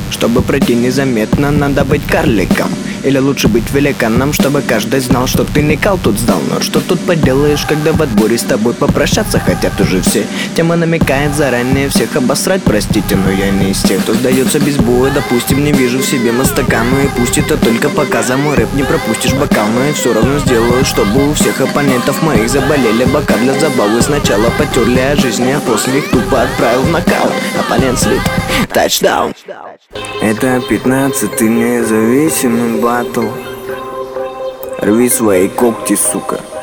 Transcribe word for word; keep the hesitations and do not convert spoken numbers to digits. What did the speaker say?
Чтобы пройти незаметно, надо быть карликом. Или лучше быть великаном, чтобы каждый знал, что ты не кал тут сдал. Но что тут поделаешь, когда в отборе с тобой попрощаться хотят уже все. Тема намекает заранее всех обосрать, простите, но я не из тех, кто сдается без боя. Допустим, не вижу в себе мастака, ну и пусть это только пока за мой рэп не пропустишь бокал. Но я все равно сделаю, чтобы у всех оппонентов моих заболели бока для забавы. Сначала потерли о жизни, а после их тупо отправил в нокаут. Оппонент слит, тачдаун. Это пятнадцатый независимый батл. Рви свои когти, сука.